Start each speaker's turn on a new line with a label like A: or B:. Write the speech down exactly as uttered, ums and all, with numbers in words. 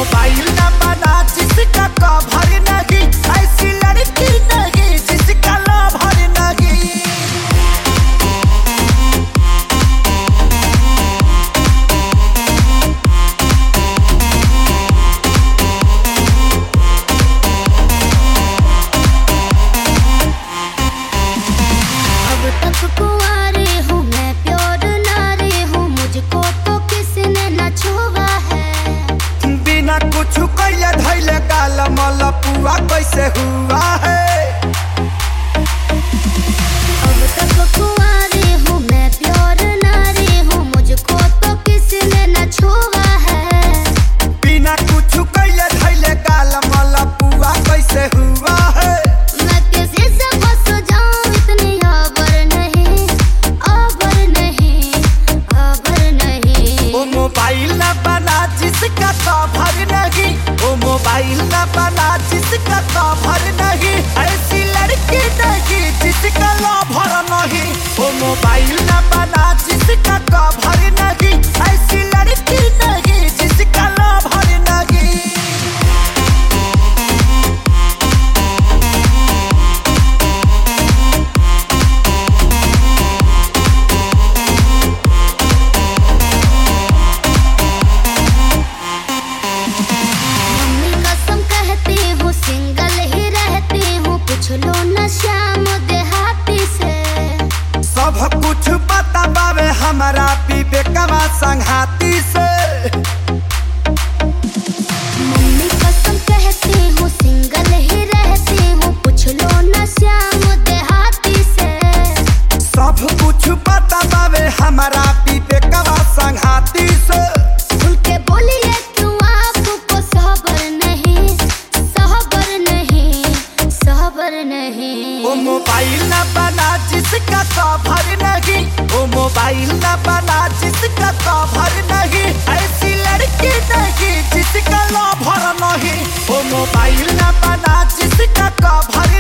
A: Mobile ना बना जिसका कवर नहीं, ऐसी लड़की नहीं जिसका लवर नहीं।
B: अब तक कुंवारी हूँ मैं, प्योर नारी हूँ, मुझको तो किसने न छुआ है।
A: बिना कुछ कैले धैले काल मलपुआ कैसे हुआ है।
B: अब तक कुंवारी हूँ मैं, प्योर नारी हूँ, मुझको तो किसने न छुआ है।
A: बिना कुछ कैले धैले काल मलपुआ कैसे हुआ है।
B: मैं किसी से फंस जाऊं इतनी आबर नहीं, आबर नहीं, आबर नहीं।
A: वो मोबाइल ना बना जिसका कवर नहीं, वो मोबाइल ना बना जिसका कवर नहीं, ऐसी लड़की नहीं जिसका लवर नहीं। वो मोबाइल ना बना जिसका कवर नहीं, ऐसी लड़की नहीं जिसका लवर नहीं।
B: मम्मी कसम कहती हूँ सिंगल ही रहती हूँ, पूछ लो न श्याम देहाती से।
A: सब कुछ पता बावे हमारा विवेकवा संघाती से।
B: मम्मी कसम कहती हूँ सिंगल ही रहती हूँ, पूछ लो न श्याम देहाती से।
A: सब कुछ पता बावे हमारा विवेकवा संघाती से।
B: सुन के बोलिए क्यों आपको सबर नहीं, सबर नहीं, सबर नहीं।
A: वो मोबाइल ना बना जिसका कवर नहीं, वो मोबाइल ना बना जिसका कवर नहीं, ऐसी लड़की नहीं जिसका लवर नहीं। वो मोबाइल ना बना जिसका कवर